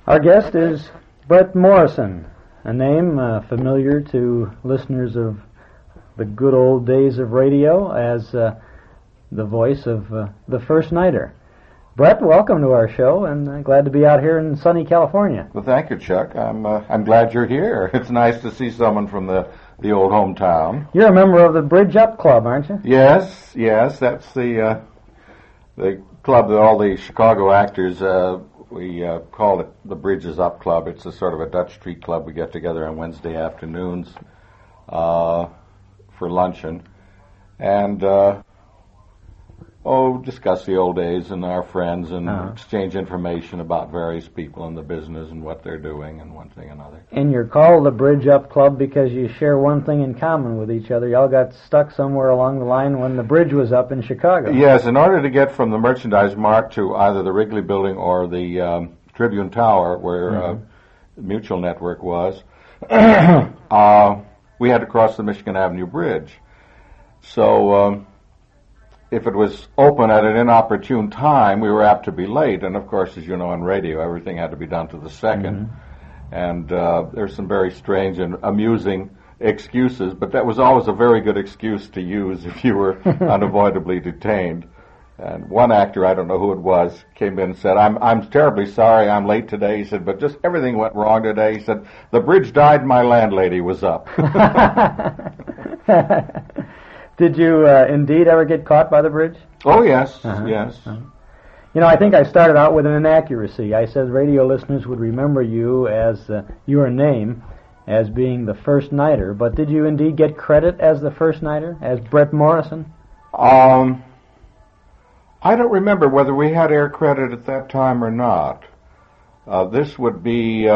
Our guest is Bret Morrison, a name familiar to listeners of the good old days of radio as the voice of the First Nighter. Bret, welcome to our show, and glad to be out here in sunny California. Well, thank you, Chuck. I'm glad you're here. It's nice to see someone from the old hometown. You're a member of the Bridge Up Club, aren't you? Yes. That's the club that all the Chicago actors. We call it the Bridges Up Club. It's a sort of a Dutch street club. We get together on Wednesday afternoons for luncheon and discuss the old days and our friends and exchange information about various people in the business and what they're doing and one thing and another. And you're called the Bridge Up Club because you share one thing in common with each other. Y'all got stuck somewhere along the line when the bridge was up in Chicago. Yes, in order to get from the Merchandise Mart to either the Wrigley Building or the Tribune Tower, where the Mutual Network was, we had to cross the Michigan Avenue Bridge. So if it was open at an inopportune time, we were apt to be late. And, of course, as you know, on radio, everything had to be done to the second. And there's some very strange and amusing excuses, but that was always a very good excuse to use if you were unavoidably detained. And one actor, I don't know who it was, came in and said, I'm terribly sorry I'm late today. He said, but just everything went wrong today. He said, the bridge died, my landlady was up. Did you indeed ever get caught by the bridge? Oh, yes, yes. You know, I think I started out with an inaccuracy. I said radio listeners would remember you as your name as being the First Nighter, but did you indeed get credit as the First Nighter, as Bret Morrison? I don't remember whether we had air credit at that time or not. This would be...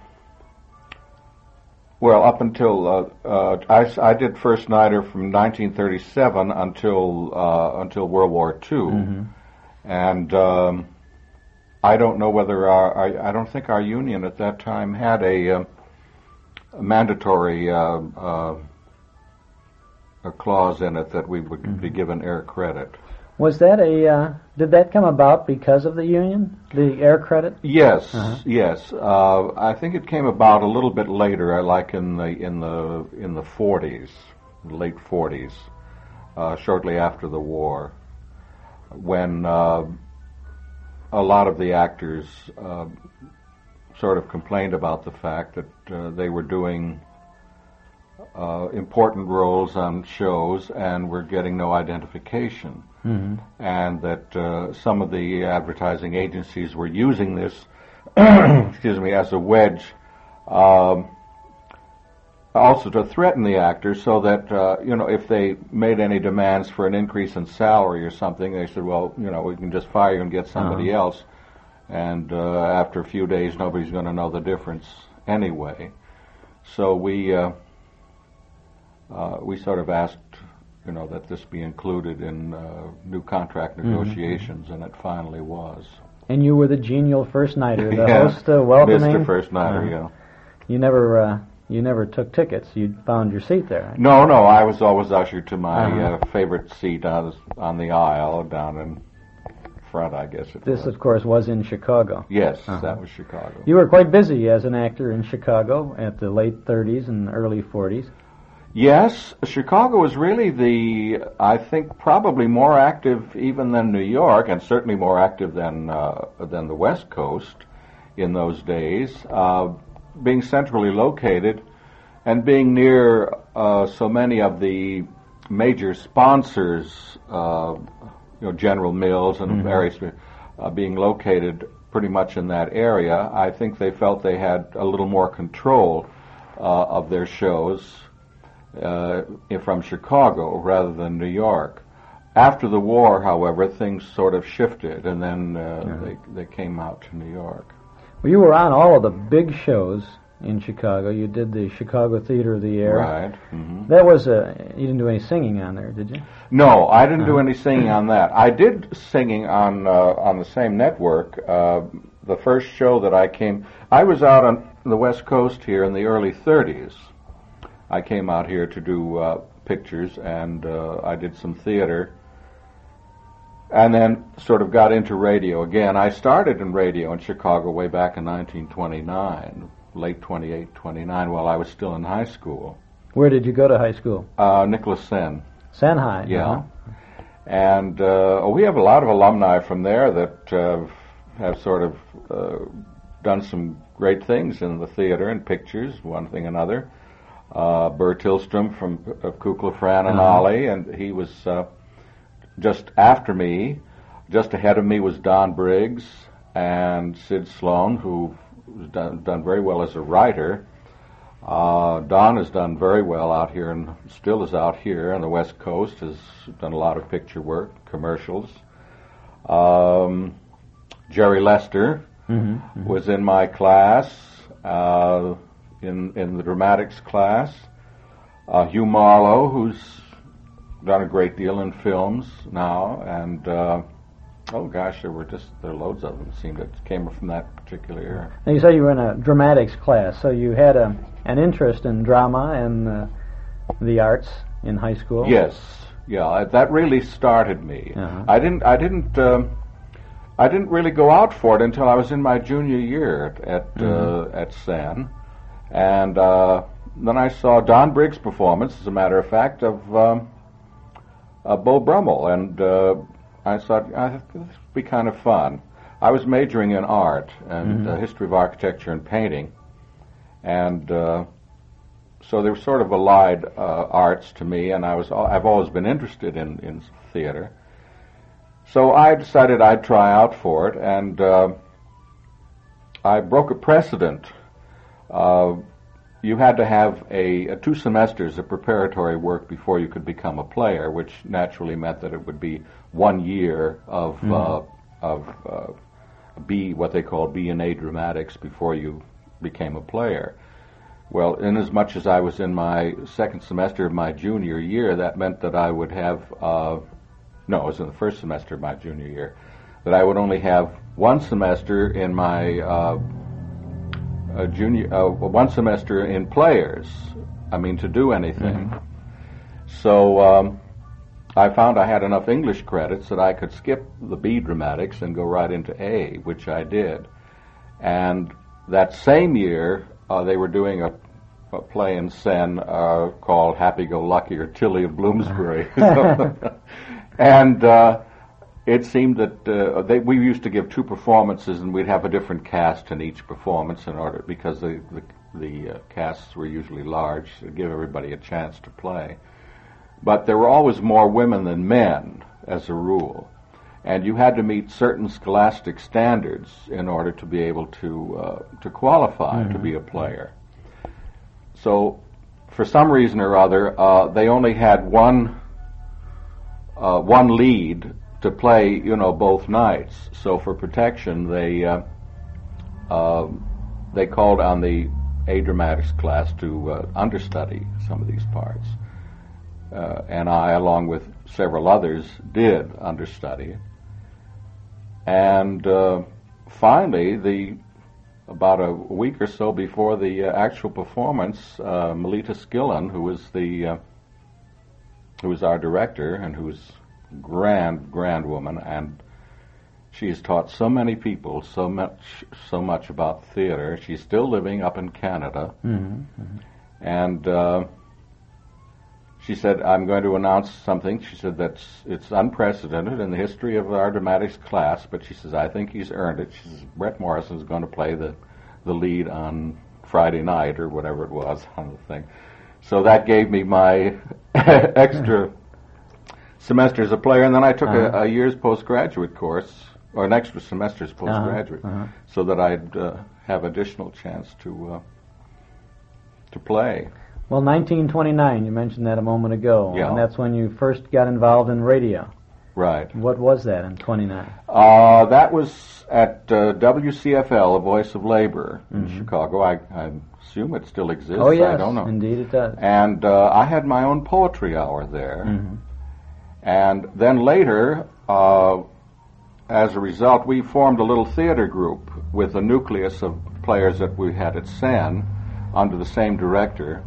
Well, up until I did First Nighter from 1937 until World War II, and I don't know whether I don't think our union at that time had a mandatory a clause in it that we would be given air credit. Was that did that come about because of the union, the air credit? Yes, yes. I think it came about a little bit later, like in the 40s, late 40s, shortly after the war, when a lot of the actors sort of complained about the fact that they were doing important roles on shows and were getting no identification. And that some of the advertising agencies were using this, excuse me, as a wedge, also to threaten the actors, so that if they made any demands for an increase in salary or something, they said, well, we can just fire you and get somebody else, and after a few days, nobody's going to know the difference anyway. So we sort of asked, that this be included in new contract negotiations, and it finally was. And you were the genial First Nighter, the host welcoming. Mr. First Nighter, yeah. You never took tickets. You found your seat there. Right? No, I was always ushered to my favorite seat on the aisle down in front, I guess it was. This, of course, was in Chicago. Yes, that was Chicago. You were quite busy as an actor in Chicago at the late 30s and early 40s. Yes, Chicago was really I think, probably more active even than New York, and certainly more active than the West Coast in those days, being centrally located and being near so many of the major sponsors, General Mills and various, being located pretty much in that area. I think they felt they had a little more control of their shows from Chicago rather than New York. After the war, however, things sort of shifted, and then they came out to New York. Well, you were on all of the big shows in Chicago. You did the Chicago Theater of the Air. Right. That was you didn't do any singing on there, did you? No, I didn't do any singing on that. I did singing on the same network. The first show that I was out on the West Coast here in the early 30s. I came out here to do pictures, and I did some theater and then sort of got into radio again. I started in radio in Chicago way back in 1929, late 28, 29, while I was still in high school. Where did you go to high school? Nicholas Senn. Senn High. Yeah. Uh-huh. And we have a lot of alumni from there that have sort of done some great things in the theater and pictures, one thing another. Bert Hillstrom from Kukla, Fran and Ollie, and he was just after me. Just ahead of me was Don Briggs and Sid Sloan, who has done very well as a writer. Don has done very well out here and still is out here on the West Coast, has done a lot of picture work, commercials. Jerry Lester was in my class, in the dramatics class. Hugh Marlowe, who's done a great deal in films now, and oh gosh, there are loads of them. It seemed that came from that particular era. Now you say you were in a dramatics class, so you had an interest in drama and the arts in high school. Yes, yeah, that really started me. I didn't really go out for it until I was in my junior year at Senn, and then I saw Don Briggs' performance, as a matter of fact, of Beau Brummel, and I thought, this would be kind of fun. I was majoring in art and history of architecture and painting, and so they were sort of allied arts to me, and I've always been interested in theater. So I decided I'd try out for it, and I broke a precedent. You had to have 2 semesters of preparatory work before you could become a player, which naturally meant that it would be 1 year of what they call B&A dramatics before you became a player. Well, inasmuch as I was in my second semester of my junior year, that meant that I would have, it was in the first semester of my junior year, that I would only have 1 semester in my one semester in players, to do anything. So I found I had enough English credits that I could skip the B dramatics and go right into A, which I did. And that same year, they were doing a play in Senn called Happy Go Lucky, or Tilly of Bloomsbury. And it seemed that we used to give 2 performances, and we'd have a different cast in each performance because the casts were usually large to give everybody a chance to play. But there were always more women than men, as a rule, and you had to meet certain scholastic standards in order to be able to qualify to be a player. So, for some reason or other, they only had one lead to play, both nights. So for protection, they called on the A dramatics class to understudy some of these parts, and I, along with several others, did understudy. And finally, about a week or so before the actual performance, Melita Skillen, who was our director and who's grand woman, and she's taught so many people so much about theater. She's still living up in Canada, and she said, "I'm going to announce something." She said it's unprecedented in the history of our dramatics class, but she says, "I think he's earned it." She says, "Brett Morrison's going to play the lead on Friday night," or whatever it was on the thing. So that gave me my extra semester as a player, and then I took a year's postgraduate course, or an extra semester's postgraduate, so that I'd have additional chance to play. Well, 1929, you mentioned that a moment ago, and that's when you first got involved in radio. Right. What was that in 29? That was at WCFL, the Voice of Labor in Chicago. I assume it still exists. Oh, yes, I don't know. Indeed it does. And I had my own poetry hour there. And then later, as a result, we formed a little theater group with a nucleus of players that we had at Senn under the same director.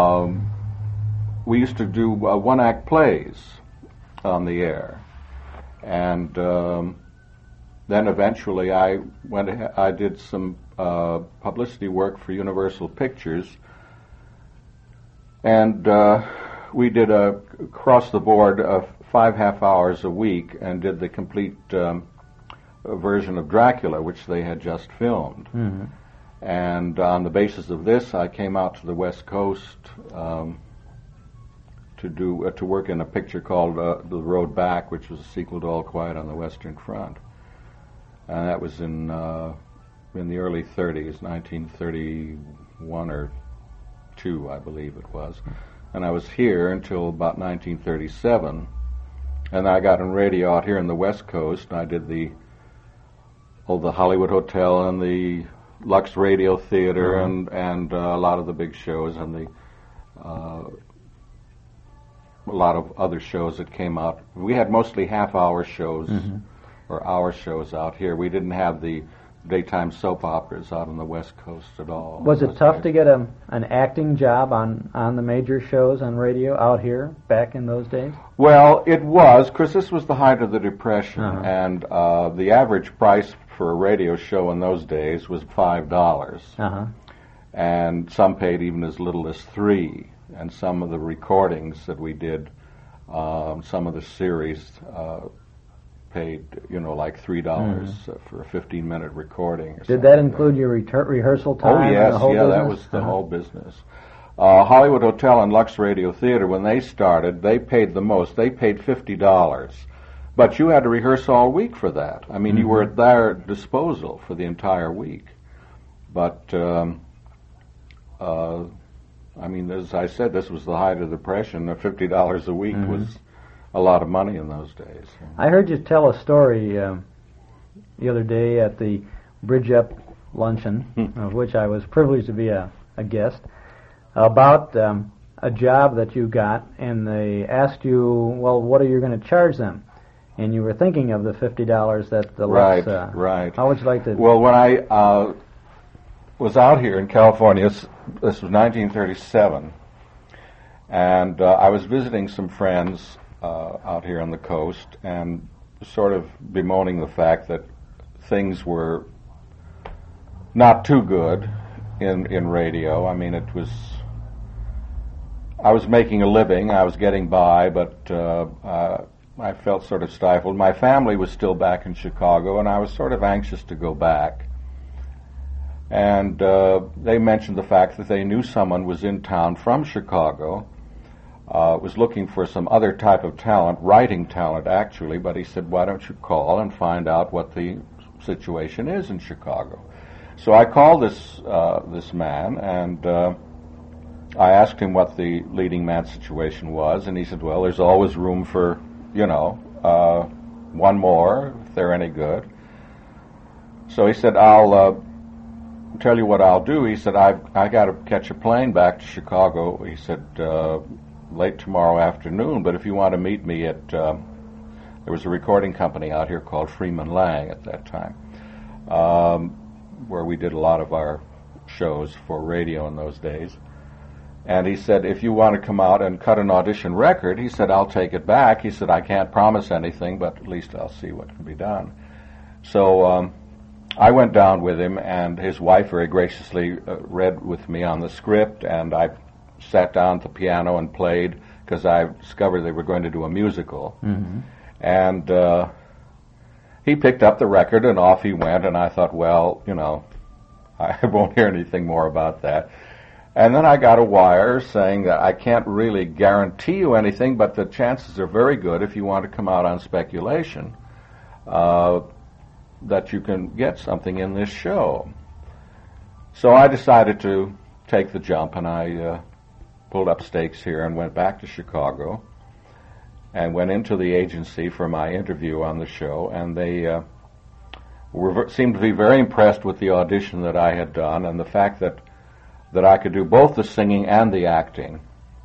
We used to do one-act plays on the air. And then eventually I did some publicity work for Universal Pictures, and we did across the board 5 half hours a week, and did the complete version of Dracula, which they had just filmed. Mm-hmm. And on the basis of this, I came out to the West Coast to work in a picture called The Road Back, which was a sequel to All Quiet on the Western Front. And that was in the early 30s, 1931 or 2, I believe it was. And I was here until about 1937. And I got on radio out here in the West Coast, and I did the Hollywood Hotel and the Lux Radio Theater, Mm-hmm. and a lot of the big shows, and a lot of other shows that came out. We had mostly half-hour shows, Mm-hmm. or hour shows out here. We didn't have the daytime soap operas out on the West Coast at all. Was it tough to get an acting job on the major shows on radio out here back in those days? Well, it was, because this was the height of the Depression, Uh-huh. and the average price for a radio show in those days was $5. Uh-huh. And some paid even as little as $3. And some of the recordings that we did, some of the series paid, like $3 for a 15-minute recording. Did that include your rehearsal time? Oh, yes, and the whole that business? was the whole business. Hollywood Hotel and Lux Radio Theater, when they started, they paid the most. They paid $50. But you had to rehearse all week for that. I mean, you were at their disposal for the entire week. But, I mean, as I said, this was the height of the Depression. $50 a week was a lot of money in those days. I heard you tell a story the other day at the Bridge Up luncheon, of which I was privileged to be a guest, about a job that you got, and they asked you, well, what are you going to charge them? And you were thinking of the $50 that the Lux... Right. How would you like to... Well, when I was out here in California, this was 1937, and I was visiting some friends out here on the coast, and sort of bemoaning the fact that things were not too good in radio. I mean, I was making a living, I was getting by, but I felt sort of stifled. My family was still back in Chicago, and I was sort of anxious to go back. And they mentioned the fact that they knew someone was in town from Chicago, was looking for some other type of talent, writing talent actually, but he said, why don't you call and find out what the situation is in Chicago? So I called this man, and I asked him what the leading man situation was, and he said, well, there's always room for, one more, if they're any good. So he said, I'll tell you what I'll do. He said, I got to catch a plane back to Chicago. He said, late tomorrow afternoon, but if you want to meet me at, there was a recording company out here called Freeman Lang at that time, where we did a lot of our shows for radio in those days. And he said, if you want to come out and cut an audition record, he said, I'll take it back. He said, I can't promise anything, but at least I'll see what can be done. So I went down with him, and his wife very graciously read with me on the script, and I sat down at the piano and played, because I discovered they were going to do a musical. Mm-hmm. And he picked up the record, and off he went, and I thought, well, I won't hear anything more about that. And then I got a wire saying that I can't really guarantee you anything, but the chances are very good if you want to come out on speculation that you can get something in this show. So I decided to take the jump, and I pulled up stakes here and went back to Chicago and went into the agency for my interview on the show, and they seemed to be very impressed with the audition that I had done and the fact that I could do both the singing and the acting.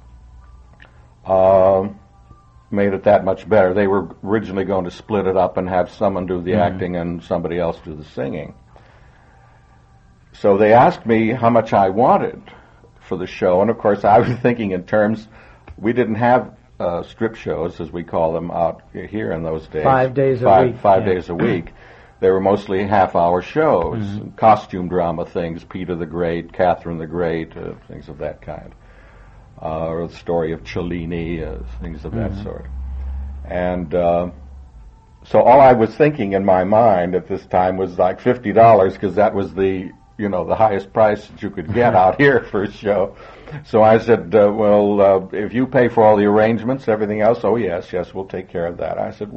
Made it that much better. They were originally going to split it up and have someone do the acting and somebody else do the singing. So they asked me how much I wanted for the show, and of course I was thinking in terms, we didn't have strip shows, as we call them out here in those days. 5 days a week. 5 days a week. They were mostly half-hour shows, costume drama things, Peter the Great, Catherine the Great, things of that kind. Or the story of Cellini, things of that sort. And so all I was thinking in my mind at this time was like $50, because that was the highest price that you could get out here for a show. So I said, if you pay for all the arrangements, everything else, oh yes, we'll take care of that. I said,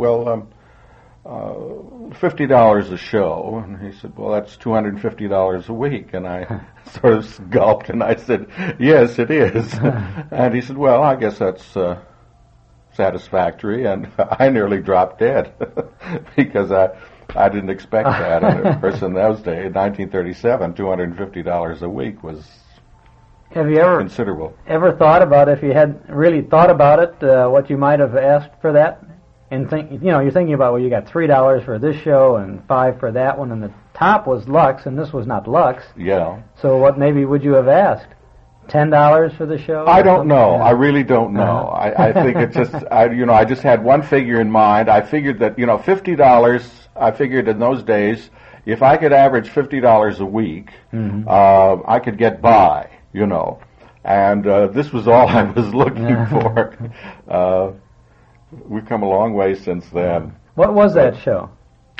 $50 a show. And he said, well, that's $250 a week. And I sort of gulped, and I said, yes, it is. And he said, well, I guess that's satisfactory. And I nearly dropped dead because I didn't expect that. And of course, in those days, 1937, $250 a week was considerable. Ever thought about, if you had really thought about it, what you might have asked for that? And you're thinking about, well, you got $3 for this show and $5 for that one, and the top was Lux, and this was not Lux. Yeah. So what maybe would you have asked? $10 for the show? I don't know. I really don't know. I think it's just, I just had one figure in mind. I figured that, $50, I figured in those days, if I could average $50 a week, I could get by, And this was all I was looking for. We've come a long way since then. What was that show?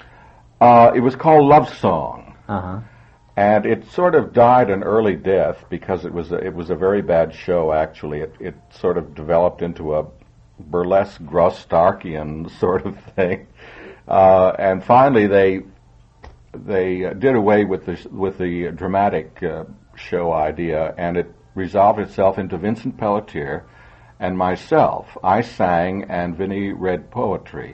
It was called Love Song. Uh-huh. And it sort of died an early death because it was a very bad show, actually. It sort of developed into a burlesque Grostarkian sort of thing. And finally they did away with the dramatic show idea, and it resolved itself into Vincent Pelletier and myself. I sang, and Vinnie read poetry.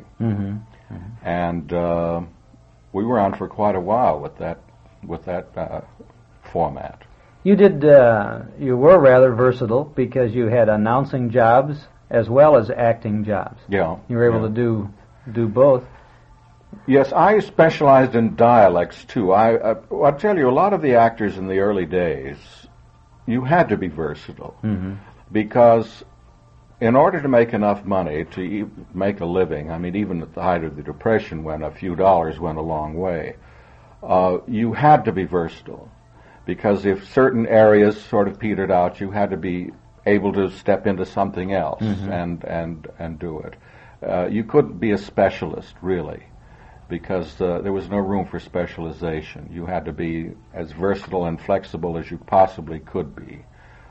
And we were on for quite a while with that format. You were rather versatile because you had announcing jobs as well as acting jobs. Yeah. You were able to do both. Yes, I specialized in dialects too. I'll tell you, a lot of the actors in the early days, you had to be versatile because in order to make enough money to make a living, I mean, even at the height of the Depression, when a few dollars went a long way, you had to be versatile, because if certain areas sort of petered out, you had to be able to step into something else and do it. You couldn't be a specialist, really, because there was no room for specialization. You had to be as versatile and flexible as you possibly could be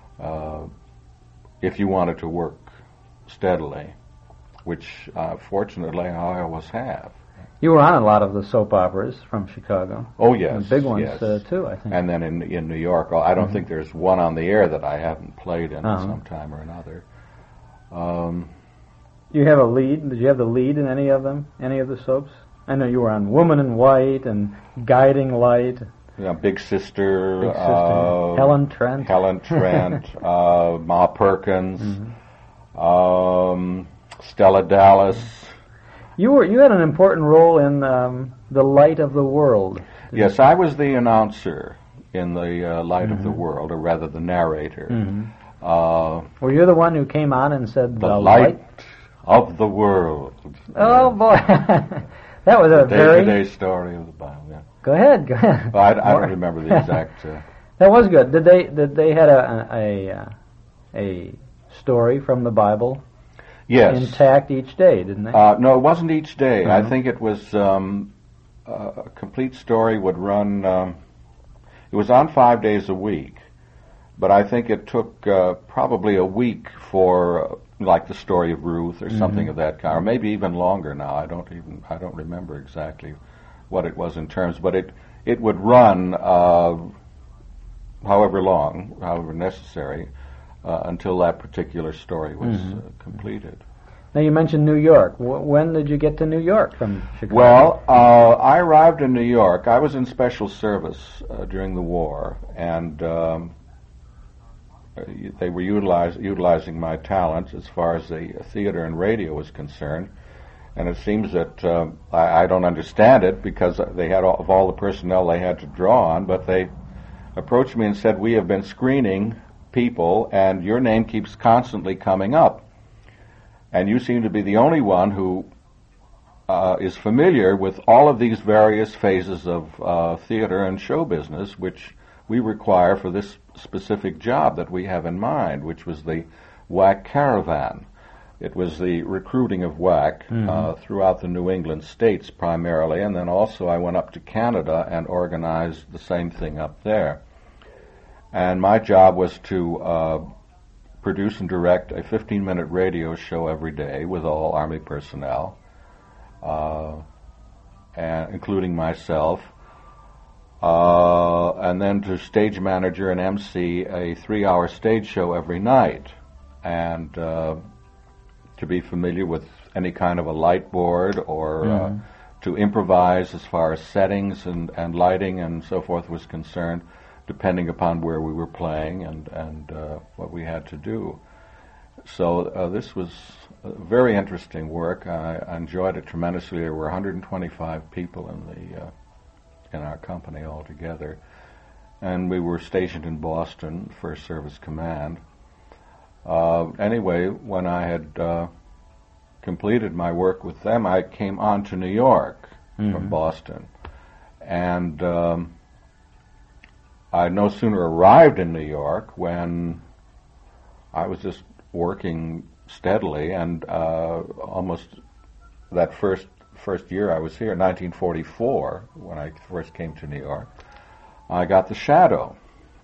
if you wanted to work steadily, which fortunately I always have. You were on a lot of the soap operas from Chicago. Oh, yes. And big ones, yes. Too, I think. And then in New York, I don't think there's one on the air that I haven't played in at some time or another. You have a lead? Did you have the lead in any of them? Any of the soaps? I know you were on Woman in White and Guiding Light. Yeah, Big Sister. Helen Trent. Ma Perkins. Stella Dallas. You had an important role in The Light of the World. Yes, I was the announcer in The Light of the World, or rather the narrator. Were you the one who came on and said, The Light of the World? Oh, boy. That was a very... day-to-day story of the Bible, yeah. Go ahead. Well, I don't remember the exact... That was good. Did they had a story from the Bible? Yes. Intact each day, didn't they? No, it wasn't each day. I think it was a complete story would run... it was on 5 days a week, but I think it took probably a week for, like the story of Ruth or something of that kind, or maybe even longer now. I don't remember exactly what it was in terms, but it would run however long, however necessary, until that particular story was completed. Now, you mentioned New York. When did you get to New York from Chicago? Well, I arrived in New York. I was in special service during the war, and they were utilizing my talents as far as the theater and radio was concerned. And it seems that I don't understand it, because they had all the personnel they had to draw on, but they approached me and said, "We have been screening people, and your name keeps constantly coming up." And you seem to be the only one who is familiar with all of these various phases of theater and show business, which we require for this specific job that we have in mind, which was the WAC Caravan. It was the recruiting of WAC throughout the New England states primarily, and then also I went up to Canada and organized the same thing up there. And my job was to produce and direct a 15-minute radio show every day with all Army personnel, and including myself, and then to stage manager and MC a 3-hour stage show every night, and to be familiar with any kind of a light board or to improvise as far as settings and lighting and so forth was concerned, depending upon where we were playing and what we had to do. So this was very interesting work. I enjoyed it tremendously. There were 125 people in our company altogether, and we were stationed in Boston, First Service Command. Anyway, when I had completed my work with them, I came on to New York from Boston, and I no sooner arrived in New York when I was just working steadily, and almost that first year I was here, 1944, when I first came to New York, I got the shadow.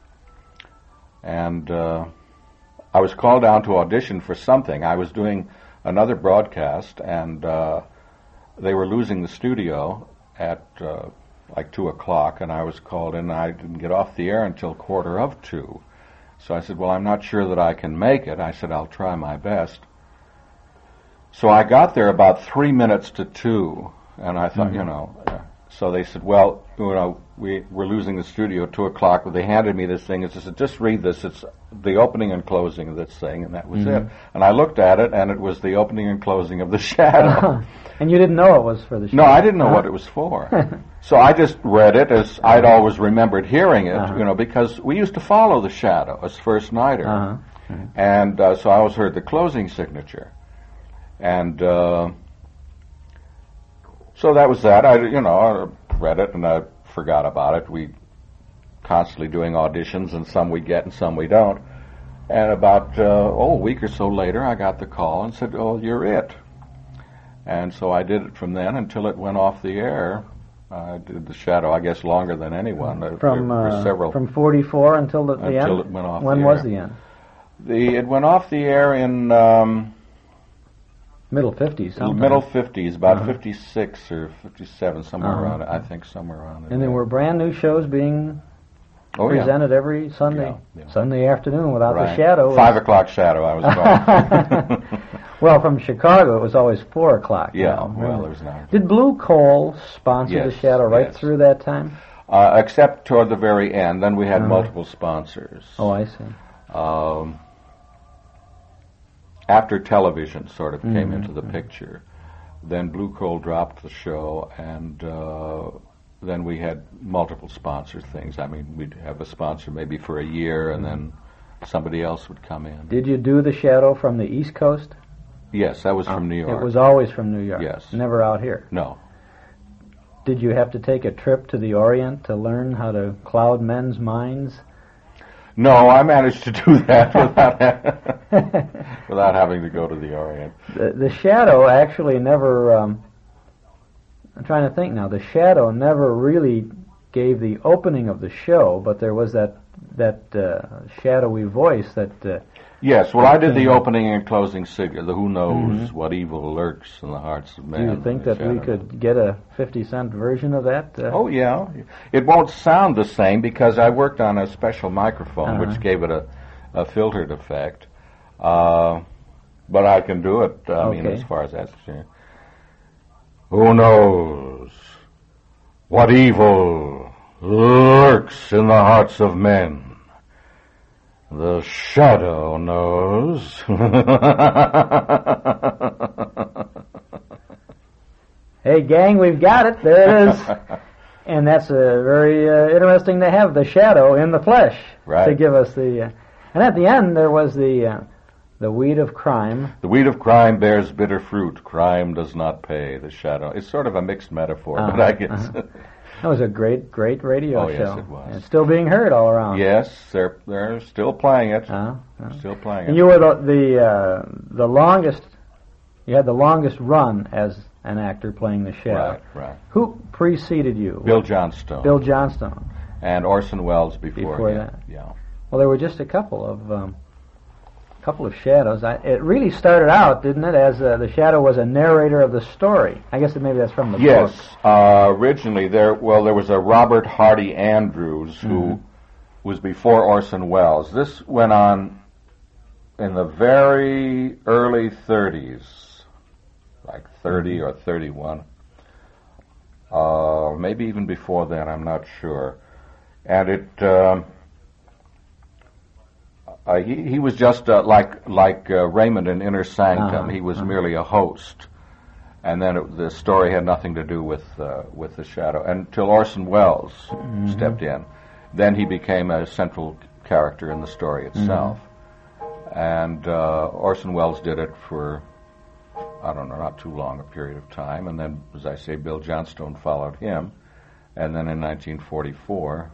And I was called down to audition for something. I was doing another broadcast, and they were losing the studio at like 2 o'clock, and I was called in, and I didn't get off the air until 1:45. So I said, well, I'm not sure that I can make it. I said, I'll try my best. So I got there about 3 minutes to 2, and I thought, so they said, well, we're losing the studio at 2 o'clock, but they handed me this thing, and they said, just read this, it's the opening and closing of this thing, and that was it. And I looked at it, and it was the opening and closing of The Shadow. And you didn't know it was for The Shadow? No, I didn't know what it was for. So I just read it as I'd always remembered hearing it, because we used to follow The Shadow as first nighter. And so I always heard the closing signature. And so that was that. I read it and I forgot about it. We constantly doing auditions, and some we get and some we don't. And about a week or so later, I got the call and said, "Oh, you're it." And so I did it from then until it went off the air. I did The Shadow, I guess, longer than anyone. From 44 until the end? Until it went off When the was air. the end? It went off the air in middle 50s. Sometime. Middle 50s, about 56 or 57, somewhere around it. I think somewhere around it. And there were brand new shows being presented every Sunday Sunday afternoon without The Shadow. 5 o'clock Shadow, I was called. Well, from Chicago, it was always 4 o'clock. Yeah, well, there was not. Did Blue Coal sponsor The Shadow right through that time? Except toward the very end. Then we had multiple sponsors. Oh, I see. After television sort of came into the picture, then Blue Coal dropped the show, and then we had multiple sponsor things. I mean, we'd have a sponsor maybe for a year, and then somebody else would come in. Did you do The Shadow from the East Coast? Yes, that was from New York. It was always from New York? Yes. Never out here? No. Did you have to take a trip to the Orient to learn how to cloud men's minds? No, I managed to do that without having to go to the Orient. The Shadow actually never, I'm trying to think now, The Shadow never really gave the opening of the show, but there was that shadowy voice that... Yes, well, I did the opening and closing signature, the who knows what evil lurks in the hearts of men. Do you think that we could get a 50-cent version of that? Oh, yeah. It won't sound the same because I worked on a special microphone which gave it a filtered effect. But I can do it, I mean, as far as that's concerned. Who knows what evil lurks in the hearts of men? The Shadow knows. Hey, gang, we've got it. There it is. And that's very interesting to have The Shadow in the flesh to give us the... and at the end, there was the The weed of crime. The weed of crime bears bitter fruit. Crime does not pay. The shadow. It's sort of a mixed metaphor, but I guess. That was a great radio show. Yes, it was. It's still being heard all around. Yes, they're still playing it. Still playing it. And you were the longest. You had the longest run as an actor playing the shadow. Right. Who preceded you? Bill Johnstone. Bill Johnstone. And Orson Welles before him. That. Yeah. Well, there were just a couple of shadows. It really started out, didn't it, as the shadow was a narrator of the story. I guess maybe that's from the book. Yes. Originally, there was a Robert Hardy Andrews who was before Orson Welles. This went on in the very early 30s, like 30 or 31. Maybe even before then, I'm not sure. And it... he was just like Raymond in Inner Sanctum. He was merely a host, and then the story had nothing to do with the shadow until Orson Welles stepped in. Then he became a central character in the story itself, and Orson Welles did it for I don't know, not too long a period of time, and then, as I say, Bill Johnstone followed him, and then in 1944.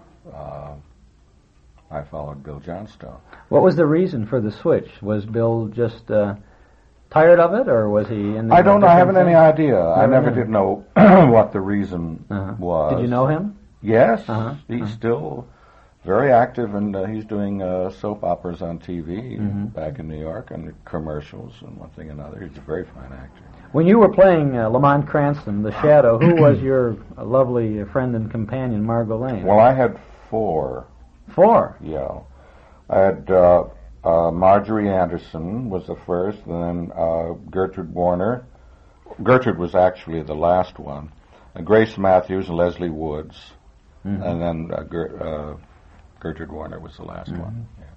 I followed Bill Johnstone. What was the reason for the switch? Was Bill just tired of it, or was he in the... I don't know. I haven't any idea. I never did know what the reason was. Did you know him? Yes. He's still very active, and he's doing soap operas on TV back in New York, and commercials and one thing and another. He's a very fine actor. When you were playing Lamont Cranston, the Shadow, who was your lovely friend and companion, Margot Lane? Well, I had 4. 4? Yeah. I had Marjorie Anderson was the first, and then Gertrude Warner. Gertrude was actually the last one. Grace Matthews and Leslie Woods. And then Gertrude Warner was the last one. Yeah.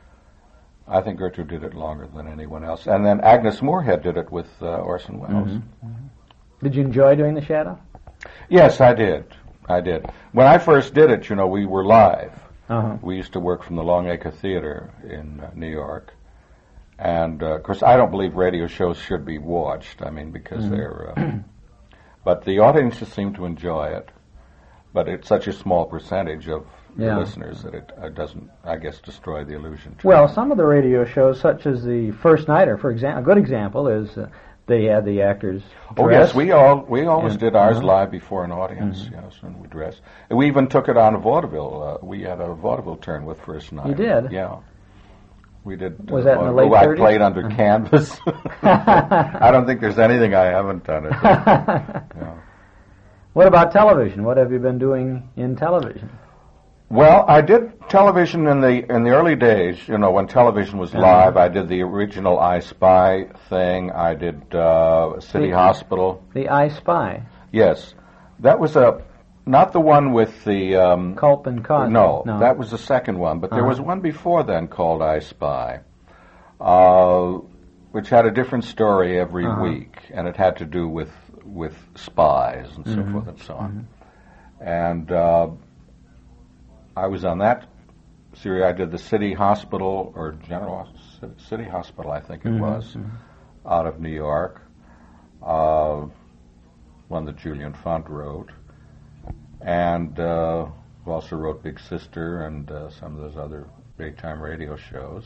I think Gertrude did it longer than anyone else. And then Agnes Moorehead did it with Orson Welles. Did you enjoy doing The Shadow? Yes, I did. When I first did it, we were live. We used to work from the Longacre Theater in New York. And, of course, I don't believe radio shows should be watched. I mean, because they're... but the audiences seem to enjoy it. But it's such a small percentage of the listeners that it doesn't, I guess, destroy the illusion. Well, some of the radio shows, such as the First Nighter, for example, a good example is they had the actors dress. Oh, yes, we always did ours live before an audience, yes, and we dress. And we even took it on vaudeville. We had a vaudeville turn with First Nighter. You did? Yeah. We did. Was that in the late 30s? I played under canvas. I don't think there's anything I haven't done. Yeah. What about television? What have you been doing in television? Well, I did television in the early days. When television was live, I did the original I Spy thing. I did City Hospital. The I Spy. Yes, that was not the one with the Culp and Cosby. No, that was the second one. But there was one before then called I Spy, which had a different story every week, and it had to do with spies and so forth and so on. And I was on that series. I did the City Hospital, or General City Hospital, I think it was, out of New York. One that Julian Font wrote. And also wrote Big Sister and some of those other daytime radio shows.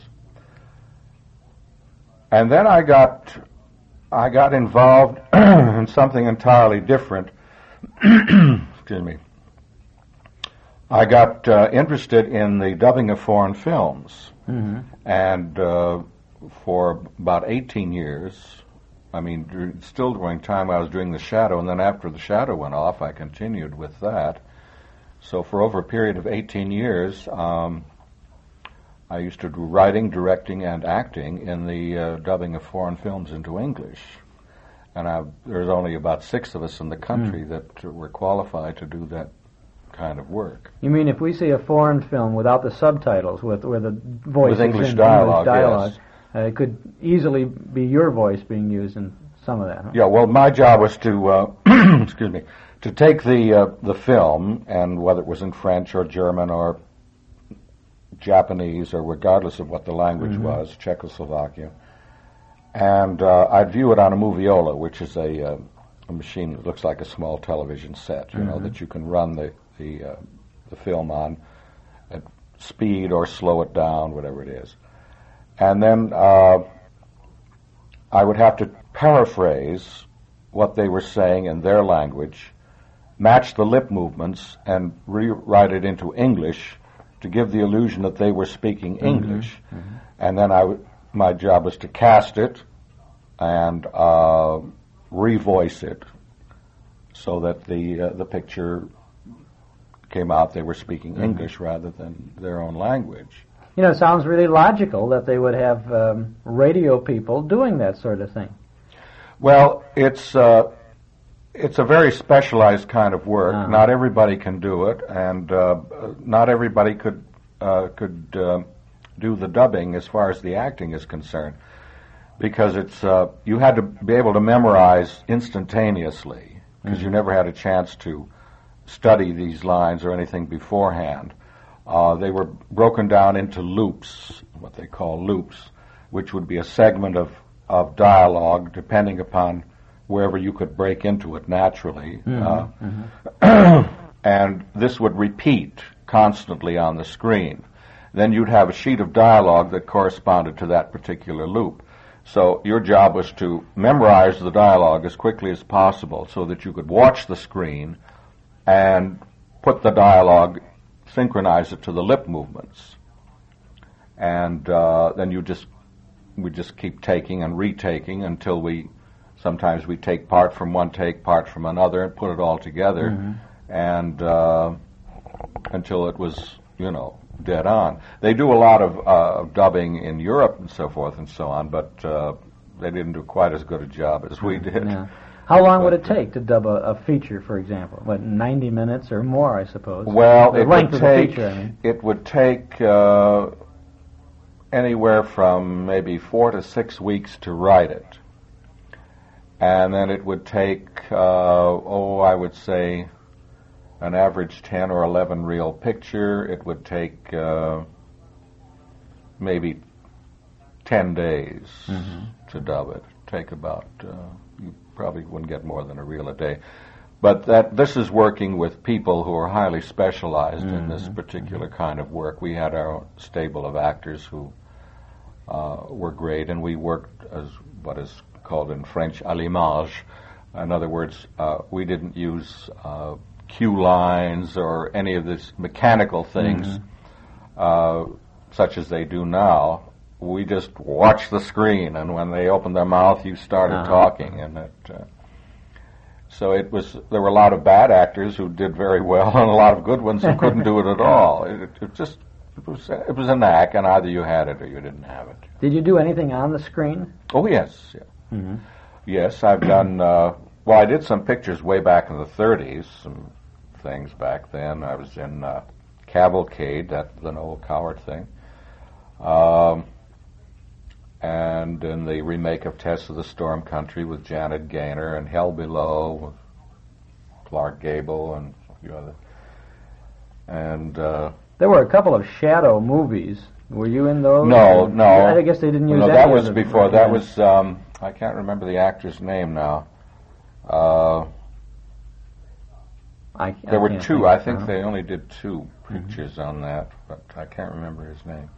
And then I got involved in something entirely different. Excuse me. I got interested in the dubbing of foreign films. And for about 18 years, still during time I was doing The Shadow, and then after The Shadow went off, I continued with that. So for over a period of 18 years, I used to do writing, directing, and acting in the dubbing of foreign films into English. And there's only about 6 of us in the country that were qualified to do that kind of work. You mean if we see a foreign film without the subtitles, where the voice with English dialogue, yes. It could easily be your voice being used in some of that. Huh? Yeah, well, my job was to, excuse me, to take the film, and whether it was in French or German or Japanese or regardless of what the language was, Czechoslovakia, and I'd view it on a moviola, which is a machine that looks like a small television set, you know, that you can run the film on at speed or slow it down, whatever it is. And then I would have to paraphrase what they were saying in their language, match the lip movements, and rewrite it into English to give the illusion that they were speaking English. And then my job was to cast it and revoice it so that the picture came out they were speaking English rather than their own language. You know, it sounds really logical that they would have radio people doing that sort of thing. Well, it's a very specialized kind of work. Not everybody can do it, and not everybody could do the dubbing as far as the acting is concerned, because it's you had to be able to memorize instantaneously, because you never had a chance to study these lines or anything beforehand. They were broken down into loops, what they call loops, which would be a segment of dialogue depending upon wherever you could break into it naturally. And this would repeat constantly on the screen. Then you'd have a sheet of dialogue that corresponded to that particular loop. So your job was to memorize the dialogue as quickly as possible so that you could watch the screen and put the dialogue, synchronize it to the lip movements. And then we just keep taking and retaking until sometimes we take part from one take, part from another, and put it all together, and until it was, dead on. They do a lot of dubbing in Europe and so forth and so on, but they didn't do quite as good a job as we did. Yeah. How long would it take to dub a feature, for example? 90 minutes or more, I suppose? Well, the length of the feature, I mean. It would take anywhere from maybe 4 to 6 weeks to write it. And then it would take, I would say, an average 10 or 11 reel picture. It would take maybe 10 days to dub it. Take about, you probably wouldn't get more than a reel a day. But this is working with people who are highly specialized in this particular kind of work. We had our stable of actors who were great, and we worked as what is called in French à l'image. In other words, we didn't use cue lines or any of these mechanical things such as they do now. We just watched the screen, and when they opened their mouth, you started talking, and so there were a lot of bad actors who did very well, and a lot of good ones who couldn't do it at all. It was a knack, and either you had it or you didn't have it. Did you do anything on the screen? Oh, yes. Yeah. Yes, I've done, I did some pictures way back in the 30s, some things back then. I was in Cavalcade, the Noel Coward thing, and in the remake of Tess of the Storm Country with Janet Gaynor, and Hell Below with Clark Gable and a few other. And there were a couple of shadow movies. Were you in those? No. I guess they didn't use that. That was before. That was I can't remember the actor's name now. There were two. I think they only did 2 pictures on that, but I can't remember his name.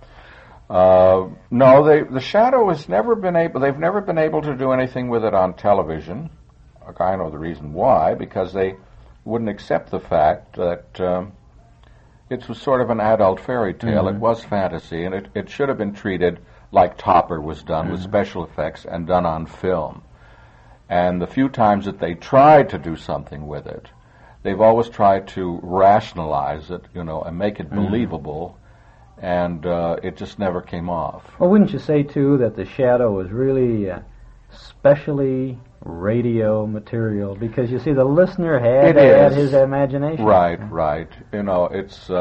The Shadow has never been able. They've never been able to do anything with it on television. I know the reason why, because they wouldn't accept the fact that it was sort of an adult fairy tale. It was fantasy, and it should have been treated like Topper was done, with special effects and done on film. And the few times that they tried to do something with it, they've always tried to rationalize it, and make it believable, and it just never came off. Well, wouldn't you say, too, that The Shadow was really specially radio material? Because, you see, the listener had his imagination. Right. It's...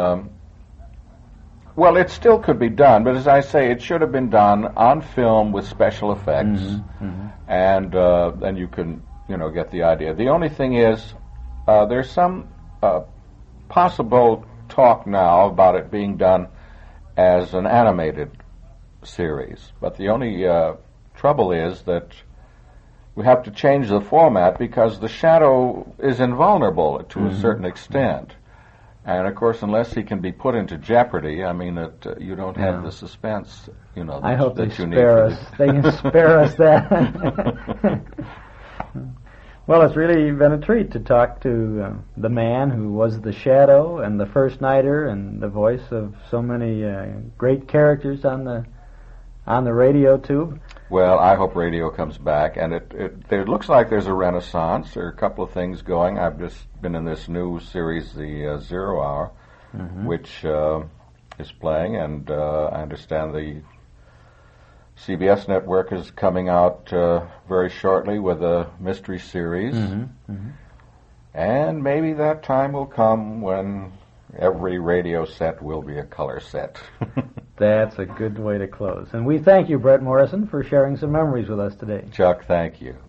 it still could be done, but as I say, it should have been done on film with special effects, and then you can, get the idea. The only thing is, there's some possible talk now about it being done as an animated series, but the only trouble is that we have to change the format because the Shadow is invulnerable to a certain extent. And, of course, unless he can be put into jeopardy, I mean, that you don't have the suspense, I hope that they you spare need. us. They can spare us that. Well, it's really been a treat to talk to the man who was the Shadow and the First Nighter and the voice of so many great characters on the radio tube. Well, I hope radio comes back, and it looks like there's a renaissance. There are a couple of things going. I've just been in this new series, the Zero Hour, which is playing, and I understand the CBS network is coming out very shortly with a mystery series. And maybe that time will come when every radio set will be a color set. That's a good way to close. And we thank you, Brett Morrison, for sharing some memories with us today. Chuck, thank you.